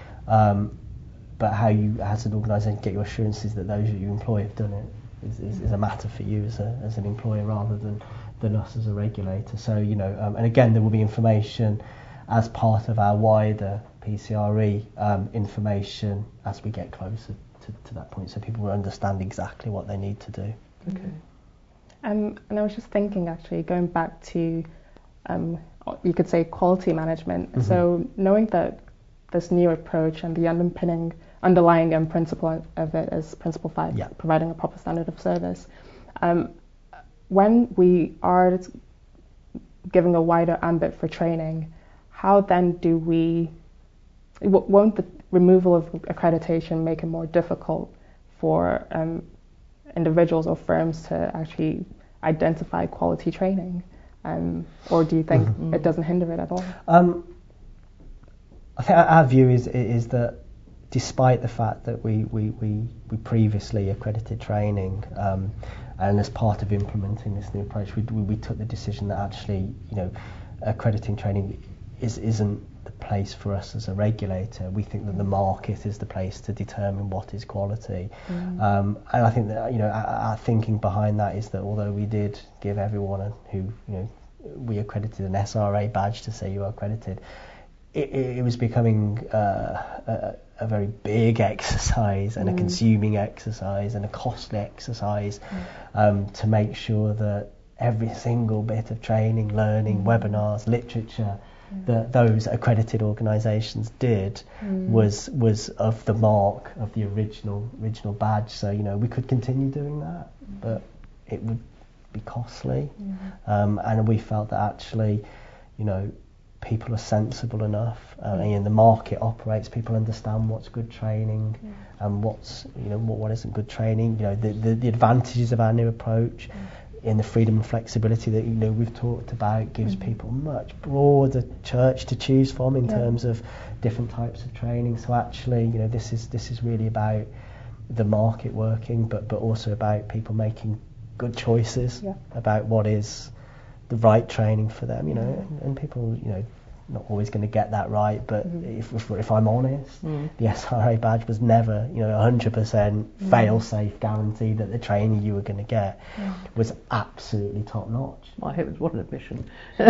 But how you, as an organisation, get your assurances that those you employ have done it is a matter for you as an employer, rather than us as a regulator. So and again, there will be information as part of our wider PCRE information as we get closer to that point, so people will understand exactly what they need to do. Okay. And I was just thinking, actually, going back to, you could say, quality management. So knowing that this new approach and the underlying principle of it is Principle 5, providing a proper standard of service, when we are giving a wider ambit for training, how then won't the removal of accreditation make it more difficult for individuals or firms to actually identify quality training? Or do you think it doesn't hinder it at all? I think our view is that despite the fact that we previously accredited training, and as part of implementing this new approach, we took the decision that actually, accrediting training isn't the place for us as a regulator. We think that the market is the place to determine what is quality. And I think that our thinking behind that is that although we did give everyone who we accredited an SRA badge to say you are accredited, it was becoming a very big exercise and a consuming exercise and a costly exercise to make sure that every single bit of training, learning, webinars, literature that those accredited organisations did was of the mark of the original badge. So we could continue doing that, but it would be costly, and we felt that actually, people are sensible enough, and the market operates. People understand what's good training and what's what isn't good training. The advantages of our new approach in the freedom and flexibility that we've talked about gives people much broader church to choose from in terms of different types of training. So actually, this is really about the market working, but also about people making good choices about what is the right training for them, and people, not always going to get that right, but if I'm honest, the SRA badge was never, 100% fail-safe guarantee that the training you were going to get was absolutely top-notch. My heavens, what an admission.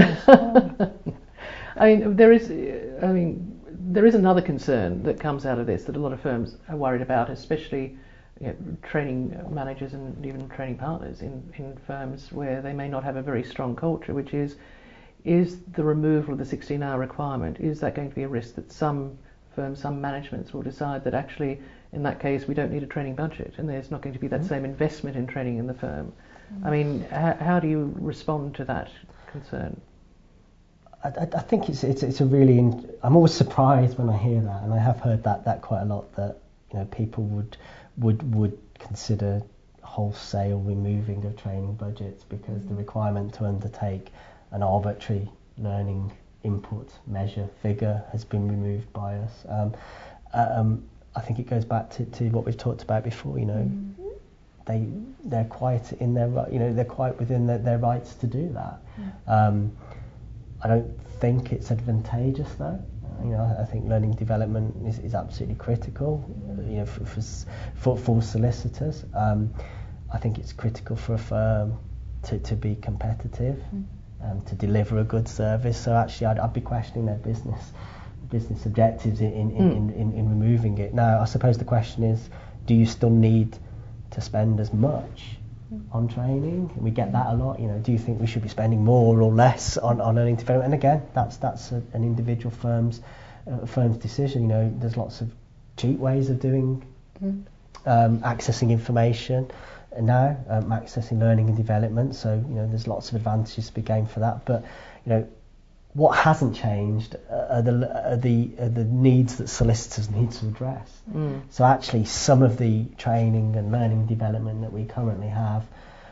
There is another concern that comes out of this that a lot of firms are worried about, especially training managers and even training partners in firms where they may not have a very strong culture, which is the removal of the 16-hour requirement. Is that going to be a risk that some firms, some managements will decide that actually in that case we don't need a training budget and there's not going to be that same investment in training in the firm? How do you respond to that concern? I think it's a really. I'm always surprised when I hear that, and I have heard that quite a lot. That people would consider wholesale removing of training budgets because the requirement to undertake an arbitrary learning input measure figure has been removed by us. I think it goes back to what we've talked about before. They're quite in their they're quite within their rights to do that. I don't think it's advantageous though. I think learning development is absolutely critical. For solicitors. I think it's critical for a firm to be competitive. To deliver a good service. So actually, I'd be questioning their business objectives in removing it. Now, I suppose the question is, do you still need to spend as much on training? And we get that a lot. Do you think we should be spending more or less on learning development? And again, that's an individual firm's decision. There's lots of cheap ways of doing accessing information. Now accessing learning and development, so there's lots of advantages to be gained for that. But what hasn't changed are the needs that solicitors need to address. So actually, some of the training and learning development that we currently have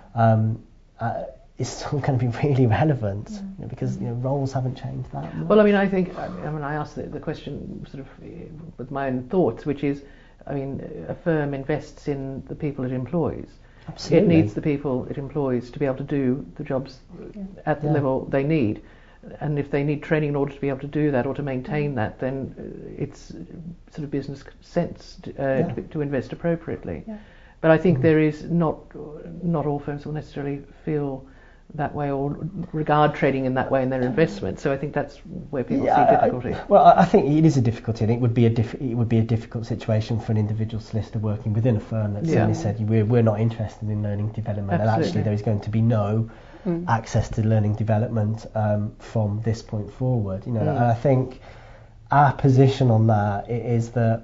is still going to be really relevant because roles haven't changed that much. Well, I think I asked the question sort of with my own thoughts, which is, a firm invests in the people it employs. Absolutely. It needs the people it employs to be able to do the jobs at the level they need. And if they need training in order to be able to do that or to maintain that, then it's sort of business sense to invest appropriately. But I think there is not all firms will necessarily feel that way or regard training in that way in their investment. So I think that's where people see difficulty. I think it is a difficulty, and it would be a difficult situation for an individual solicitor working within a firm that certainly said we're not interested in learning development. Absolutely. And actually there is going to be no access to learning development from this point forward. And I think our position on that is that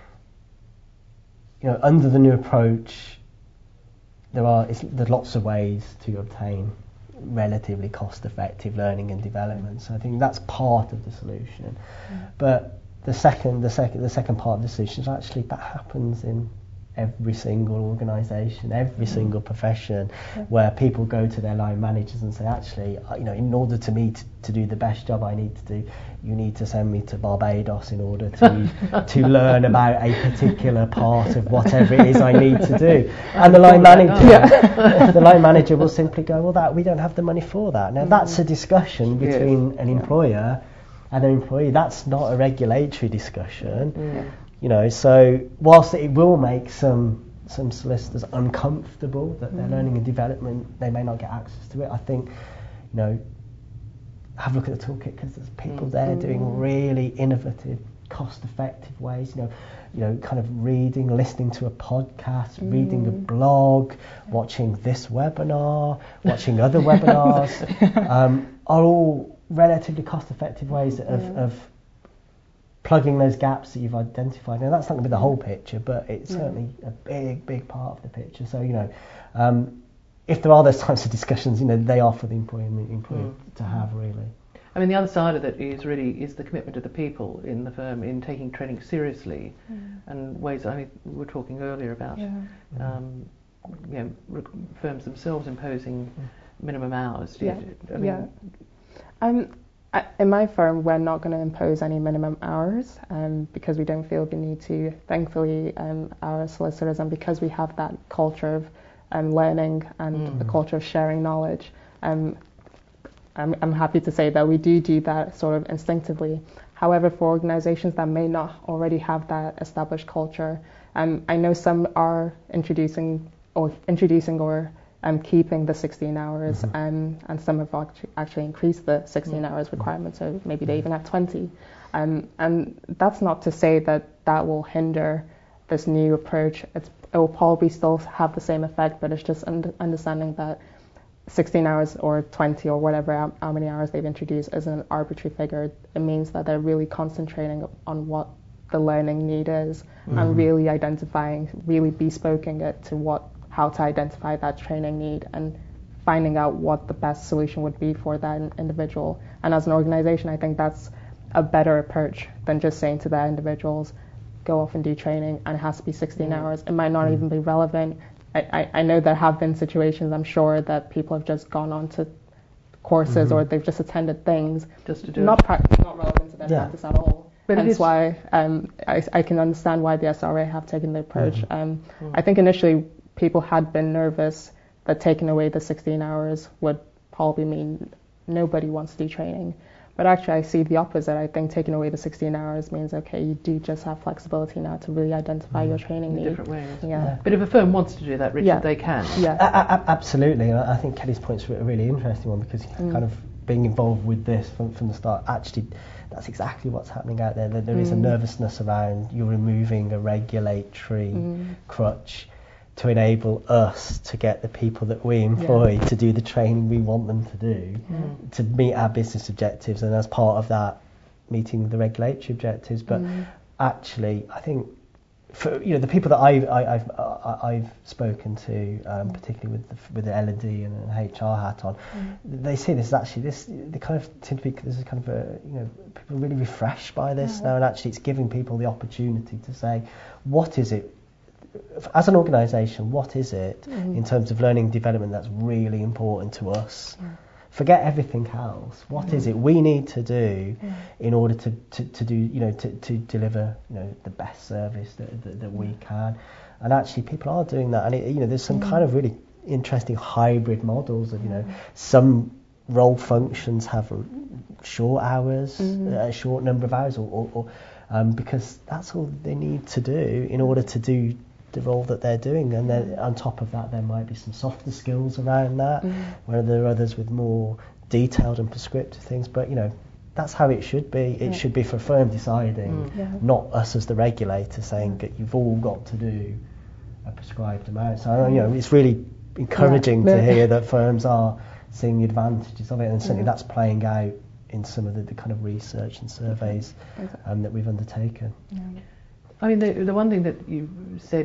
under the new approach there's lots of ways to obtain relatively cost-effective learning and development. So I think that's part of the solution. But the second part of the solution is actually that happens in every single organisation, every single profession, where people go to their line managers and say, actually, in order to me to do the best job I need to do, you need to send me to Barbados in order to learn about a particular part of whatever it is I need to do. And the line manager will simply go, well, we don't have the money for that. Now that's a discussion between an employer and an employee. That's not a regulatory discussion. So whilst it will make some solicitors uncomfortable that their learning and development, they may not get access to it, I think, have a look at the toolkit, because there's people there doing really innovative, cost-effective ways, kind of listening to a podcast, reading a blog, watching this webinar, watching other webinars, are all relatively cost-effective ways of plugging those gaps that you've identified. Now that's not going to be the whole picture, but it's certainly a big part of the picture. So if there are those types of discussions, they are for the employer to have, really. I mean, the other side of it is the commitment of the people in the firm in taking training seriously, and ways. I mean, we were talking earlier about firms themselves imposing minimum hours. In my firm, we're not going to impose any minimum hours because we don't feel the need to. Thankfully, our solicitors, and because we have that culture of learning and the culture of sharing knowledge, I'm happy to say that we do that sort of instinctively. However, for organisations that may not already have that established culture, I know some are introducing or keeping the 16 hours, and some have actually increased the 16 hours requirement, so maybe they even have 20. And that's not to say that will hinder this new approach. It will probably still have the same effect, but it's just understanding that 16 hours or 20 or whatever, how many hours they've introduced isn't an arbitrary figure. It means that they're really concentrating on what the learning need is and really identifying, really bespoking it to how to identify that training need and finding out what the best solution would be for that individual. And as an organisation, I think that's a better approach than just saying to their individuals, go off and do training, and it has to be 16 hours. It might not even be relevant. I know there have been situations, I'm sure, that people have just gone on to courses or they've just attended things just to do not relevant to their practice at all. But hence why I can understand why the SRA have taken the approach. I think initially people had been nervous that taking away the 16 hours would probably mean nobody wants to do training. But actually I see the opposite. I think taking away the 16 hours means, okay, you do just have flexibility now to really identify your training need. Different ways. Yeah. But if a firm wants to do that, Richard, they can. Yeah. Absolutely. I think Kelly's point's a really interesting one, because kind of being involved with this from the start, actually that's exactly what's happening out there. There is a nervousness around you removing a regulatory crutch to enable us to get the people that we employ to do the training we want them to do, to meet our business objectives, and as part of that, meeting the regulatory objectives. But actually, I think for the people that I've spoken to, particularly with the L&D and an HR hat on, they see this they kind of typically there's a kind of people are really refreshed by this now, and actually it's giving people the opportunity to say, what is it? As an organisation, what is it in terms of learning and development that's really important to us? Forget everything else. What is it we need to do in order to do to deliver the best service that we can? And actually, people are doing that. And there's some kind of really interesting hybrid models of some role functions have short hours, a short number of hours, or because that's all they need to do in order to do the role that they're doing. And then on top of that, there might be some softer skills around that, where there are others with more detailed and prescriptive things. But that's how it should be. It should be for a firm deciding, not us as the regulator saying that you've all got to do a prescribed amount. So it's really encouraging to hear that firms are seeing the advantages of it, and certainly that's playing out in some of the kind of research and surveys that we've undertaken. I mean, the one thing that you've said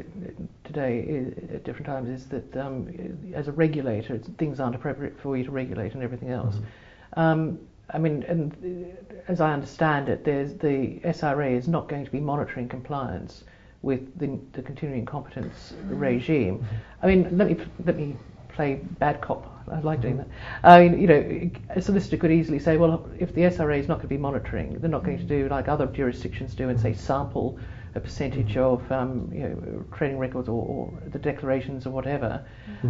today at different times is that as a regulator, things aren't appropriate for you to regulate and everything else. I mean, and as I understand it, the SRA is not going to be monitoring compliance with the continuing competence regime. I mean, let me play bad cop. I like doing that. I mean, a solicitor could easily say, well, if the SRA is not going to be monitoring, they're not going to do like other jurisdictions do and say sample a percentage of training records or the declarations or whatever.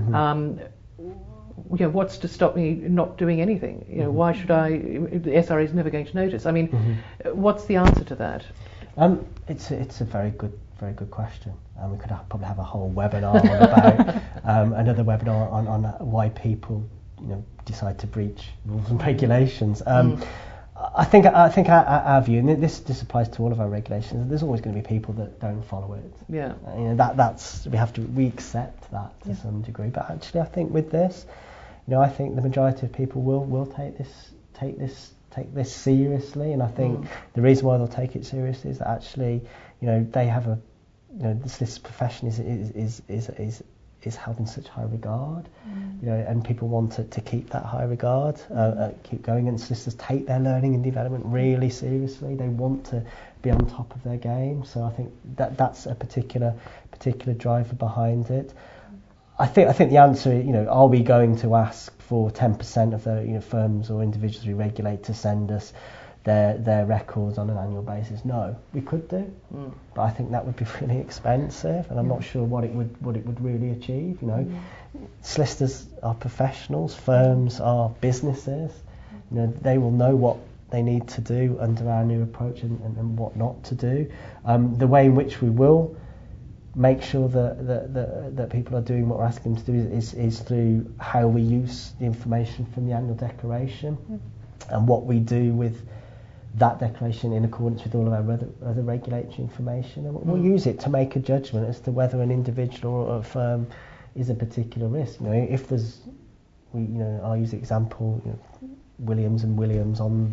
What's to stop me not doing anything? Why should I? The SRA is never going to notice. I mean, what's the answer to that? It's a very good question, and we could probably have a whole webinar about another webinar on why people decide to breach rules and regulations. I think our view, and this applies to all of our regulations, there's always going to be people that don't follow it. Yeah. That's we accept that to some degree. But actually, I think with this, I think the majority of people will take this seriously, and I think the reason why they'll take it seriously is that actually, they have the solicitor profession is is held in such high regard, you know, and people want to keep that high regard, keep going, and solicitors take their learning and development really seriously. They want to be on top of their game, so I think that's a particular driver behind it. I think the answer, you know, are we going to ask for 10% of the, you know, firms or individuals we regulate to send us their records on an annual basis? No, we could do, but I think that would be really expensive, and I'm not sure what it would really achieve. You know, solicitors are professionals, firms are businesses. You know, they will know what they need to do under our new approach and what not to do. The way in which we will make sure that people are doing what we're asking them to do is through how we use the information from the annual declaration and what we do with that declaration in accordance with all of our other regulatory information, and we'll use it to make a judgment as to whether an individual or a firm is a particular risk. You know, if there's, I'll use the example, you know, Williams and Williams on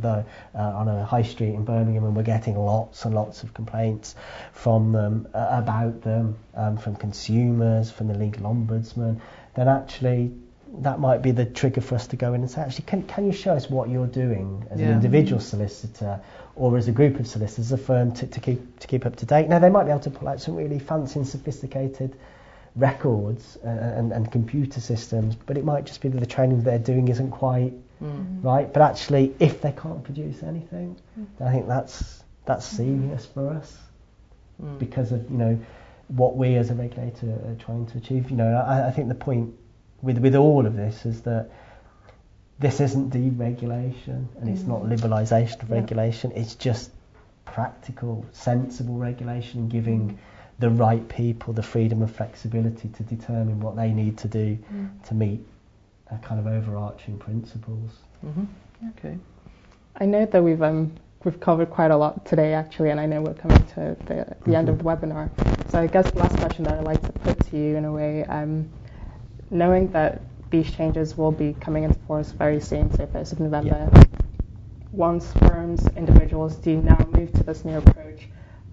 a high street in Birmingham, and we're getting lots and lots of complaints from them about them, from consumers, from the legal ombudsman, then actually that might be the trigger for us to go in and say, actually, can you show us what you're doing as an individual solicitor or as a group of solicitors, a firm, to keep up to date. Now, they might be able to pull out some really fancy and sophisticated records and computer systems, but it might just be that the training they're doing isn't quite right. But actually, if they can't produce anything, then I think that's serious for us because of, you know, what we as a regulator are trying to achieve. You know, I think the point with all of this is that this isn't deregulation and it's not liberalisation of regulation. It's just practical, sensible regulation, giving the right people the freedom and flexibility to determine what they need to do to meet a kind of overarching principles. Okay. I know that we've covered quite a lot today, actually, and I know we're coming to the end of the webinar. So I guess the last question that I'd like to put to you, in a way, knowing that these changes will be coming into force very soon, so 1st of November, once firms, individuals do now move to this new approach,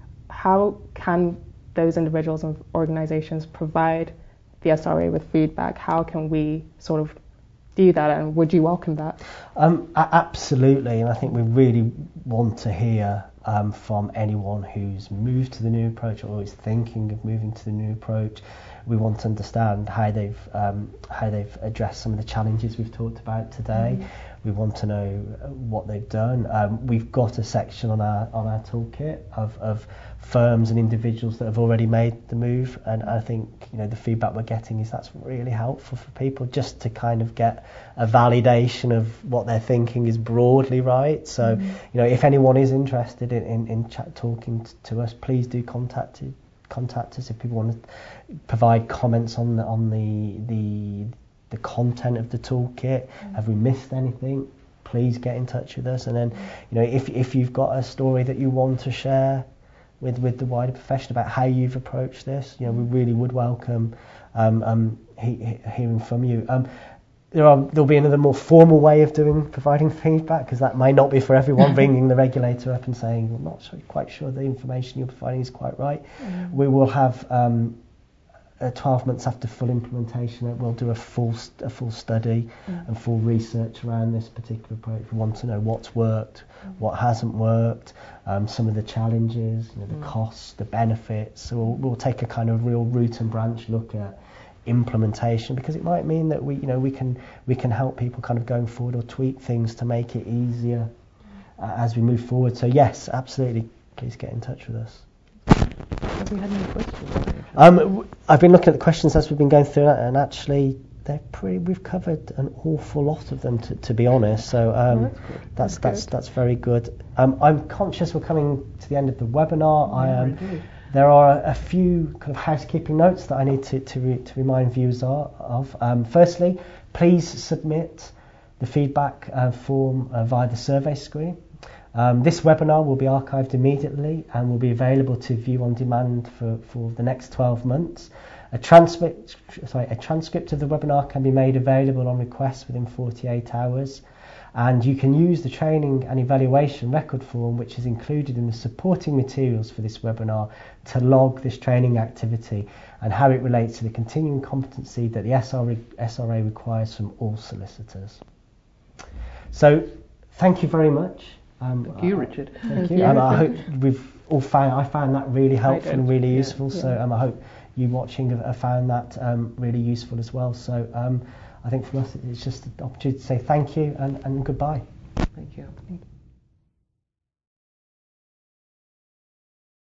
how can those individuals and organisations provide the SRA with feedback? How can we sort of do that, and would you welcome that? Absolutely, and I think we really want to hear from anyone who's moved to the new approach or is thinking of moving to the new approach. We want to understand how they've addressed some of the challenges we've talked about today. We want to know what they've done. We've got a section on our toolkit of firms and individuals that have already made the move, and I think, you know, the feedback we're getting is that's really helpful for people, just to kind of get a validation of what they're thinking is broadly right. So, you know, if anyone is interested in talking to us, please do contact us. If people want to provide comments on the content of the toolkit, have we missed anything, please get in touch with us. And then, you know, if you've got a story that you want to share with the wider profession about how you've approached this, you know, we really would welcome hearing from you. There'll be another more formal way of providing feedback, because that might not be for everyone, bringing the regulator up and saying, I'm not quite sure the information you're providing is quite right. We will have 12 months after full implementation, we'll do a full study and full research around this particular approach. We want to know what's worked, what hasn't worked, some of the challenges, you know, the costs, the benefits. So we'll take a kind of real root and branch look at implementation, because it might mean that we can help people kind of going forward or tweak things to make it easier as we move forward. So yes, absolutely, please get in touch with us. Have we had any questions? I've been looking at the questions as we've been going through it, and actually we've covered an awful lot of them, to be honest. So that's very good. I'm conscious we're coming to the end of the webinar. There are a few kind of housekeeping notes that I need to remind viewers of. Firstly, please submit the feedback form via the survey screen. This webinar will be archived immediately and will be available to view on demand for the next 12 months. A transcript of the webinar can be made available on request within 48 hours. And you can use the training and evaluation record form, which is included in the supporting materials for this webinar, to log this training activity and how it relates to the continuing competency that the SRA requires from all solicitors. So, thank you very much. Thank you, Richard. Thank you. I hope I found that really helpful and really useful. Yeah. So, I hope you watching have found that really useful as well. So, I think for us, it's just an opportunity to say thank you and goodbye. Thank you.